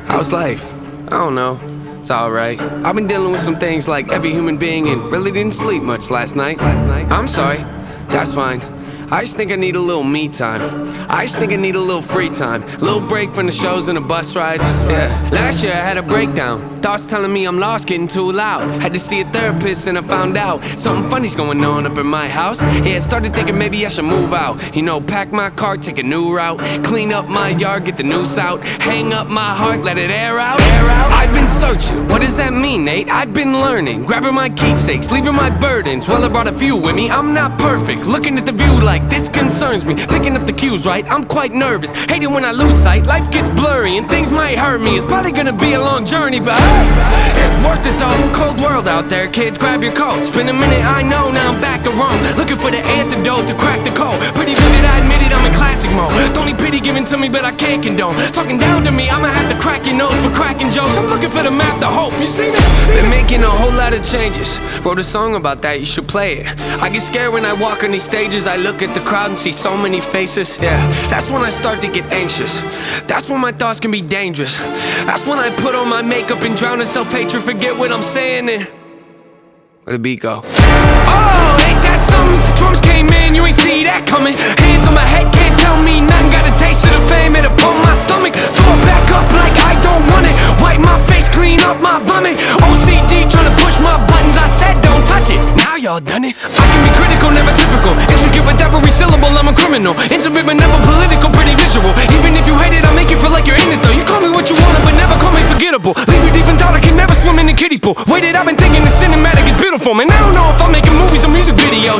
How's life? I don't know. It's alright. I've been dealing with some things like every human being and really didn't sleep much last night. I'm sorry. That's fine. I just think I need a little me time. I just think I need a little free time. A little break from the shows and the bus rides. Yeah. Last year I had a breakdown. Thoughts telling me I'm lost, getting too loud. Had to see a therapist and I found out something funny's going on up in my house. Yeah, started thinking maybe I should move out. You know, pack my car, take a new route. Clean up my yard, get the noose out. Hang up my heart, let it air out. I've been searching, what does that mean, Nate? I've been learning, grabbing my keepsakes, leaving my burdens. Well, I brought a few with me, I'm not perfect. Looking at the view like this concerns me. Picking up the cues right, I'm quite nervous. Hate it when I lose sight, life gets blurry and things might hurt me. It's probably gonna be a long journey, but hey, it's worth it though. Cold world out there, kids, grab your coats. Been a minute, I know, now I'm back to Rome. Looking for the antidote to crack the code. Pretty vivid, I admit it, I'm in classic mode. Don't need pity given to me, but I can't condone. Talking down to me, I'ma have to crack your nose for cracking jokes. I'm looking for the map to hope, you see me? Been making a whole lot of changes. Wrote a song about that, you should play it. I get scared when I walk on these stages. I look at the crowd and see so many faces. Yeah, that's when I start to get anxious. That's when my thoughts can be dangerous. That's when I put on my makeup and drown in self-hatred. Forget what I'm saying and where the beat go? Oh, ain't that something? Drums came in, you ain't see that coming. Hands on my head, can't tell me nothing. Got a taste of the fame, it upon my stomach. Throw it back up like I don't want it. Wipe my face, clean up my vomit. OCD trying to push my buttons. I said don't touch it, now y'all done it. I can be critical, never typical. Intricate with every syllable, I'm a criminal. Intimate but never political, pretty visual. Even if you hate it, I'll make you feel like you're in it though. You call me what you want, but never call me forgettable. Leave you deep in thought, I can never swim in the kiddie pool. Waited, I've been thinking the cinematic is beautiful. Man, I don't know if I'm making movies or music videos.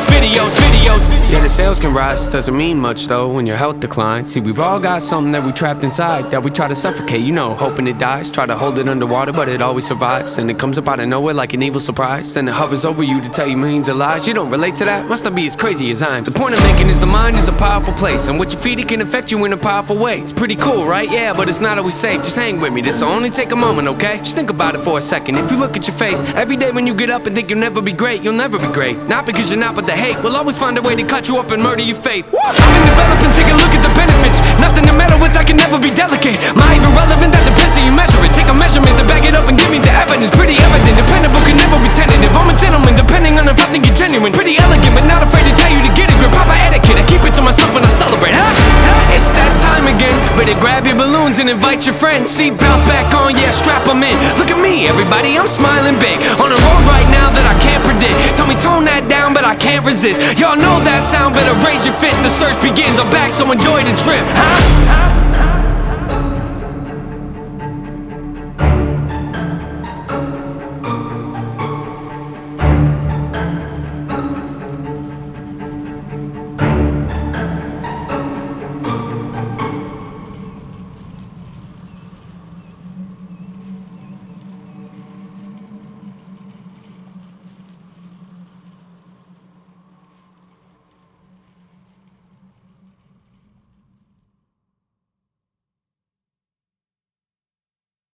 Yeah, the sales can rise, doesn't mean much though when your health declines. See, we've all got something that we trapped inside that we try to suffocate, you know, hoping it dies. Try to hold it underwater, but it always survives. And it comes up out of nowhere like an evil surprise. Then it hovers over you to tell you millions of lies. You don't relate to that? Must not be as crazy as I am. The point I'm making is the mind is a powerful place, and what you feed it can affect you in a powerful way. It's pretty cool, right? Yeah, but it's not always safe. Just hang with me, this'll only take a moment, okay? Just think about it for a second. If you look at your face every day when you get up and think you'll never be great, you'll never be great. Not because you're not, but the hate will always find a way to cut you up and murder your faith. I've been developing, take a look at the benefits. Nothing to meddle with, I can never be delicate. My even relevant, that depends how you measure it. Take a measurement to back it up and give me the evidence. Pretty evident, dependable, can never be tentative. I'm a gentleman, depending on if I think you're genuine. Pretty elegant, but not afraid to tell you to get a grip. Proper etiquette, I keep it to myself when I celebrate, huh? It's that time again. Better grab your balloons and invite your friends. Seatbelts back on, yeah, strap them in. Look at me, everybody, I'm smiling big. On a road right now that I can't predict. Tell me tone that down, but I can't resist. Y'all know that sound, better raise your fist. The search begins, I'm back, so enjoy the trip, huh?